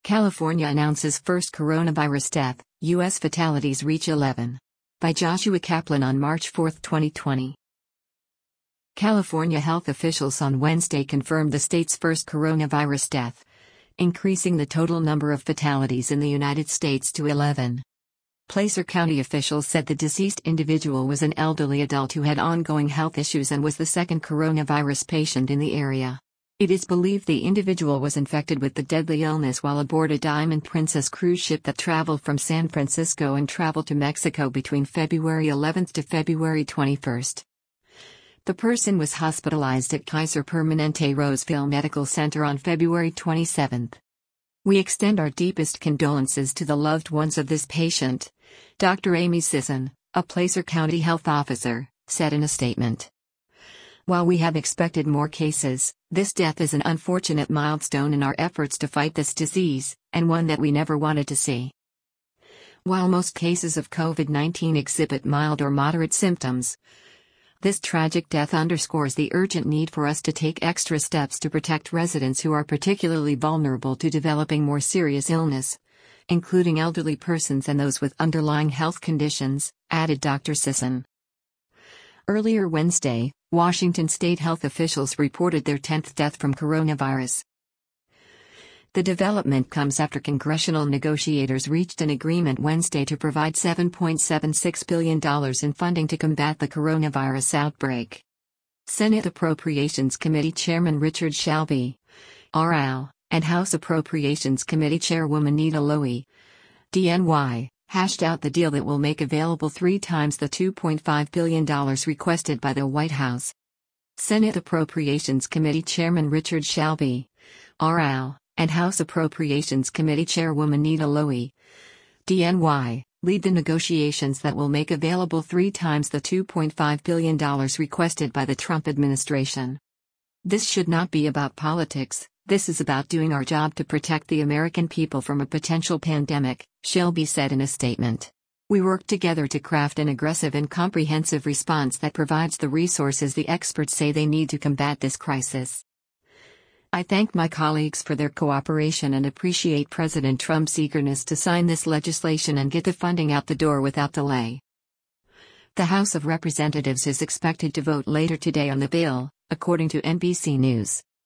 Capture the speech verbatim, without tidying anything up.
California announces first coronavirus death, U S fatalities reach eleven. By Joshua Kaplan on March fourth, twenty twenty. California health officials on Wednesday confirmed the state's first coronavirus death, increasing the total number of fatalities in the United States to eleven. Placer County officials said the deceased individual was an elderly adult who had ongoing health issues and was the second coronavirus patient in the area. It is believed the individual was infected with the deadly illness while aboard a Diamond Princess cruise ship that traveled from San Francisco and traveled to Mexico between February eleventh to February twenty-first. The person was hospitalized at Kaiser Permanente Roseville Medical Center on February twenty-seventh. We extend our deepest condolences to the loved ones of this patient, Doctor Amy Sisson, a Placer County health officer, said in a statement. While we have expected more cases, this death is an unfortunate milestone in our efforts to fight this disease, and one that we never wanted to see. While most cases of COVID nineteen exhibit mild or moderate symptoms, this tragic death underscores the urgent need for us to take extra steps to protect residents who are particularly vulnerable to developing more serious illness, including elderly persons and those with underlying health conditions, added Doctor Sisson. Earlier Wednesday, Washington state health officials reported their tenth death from coronavirus. The development comes after congressional negotiators reached an agreement Wednesday to provide seven point seven six billion dollars in funding to combat the coronavirus outbreak. Senate Appropriations Committee Chairman Richard Shelby, R L, and House Appropriations Committee Chairwoman Nita Lowey, D N Y, hashed out the deal that will make available three times the two point five billion dollars requested by the White House. Senate Appropriations Committee Chairman Richard Shelby, R L, and House Appropriations Committee Chairwoman Nita Lowey, D N Y, lead the negotiations that will make available three times the two point five billion dollars requested by the Trump administration. This should not be about politics, this is about doing our job to protect the American people from a potential pandemic, Shelby said in a statement. We work together to craft an aggressive and comprehensive response that provides the resources the experts say they need to combat this crisis. I thank my colleagues for their cooperation and appreciate President Trump's eagerness to sign this legislation and get the funding out the door without delay. The House of Representatives is expected to vote later today on the bill, according to N B C News.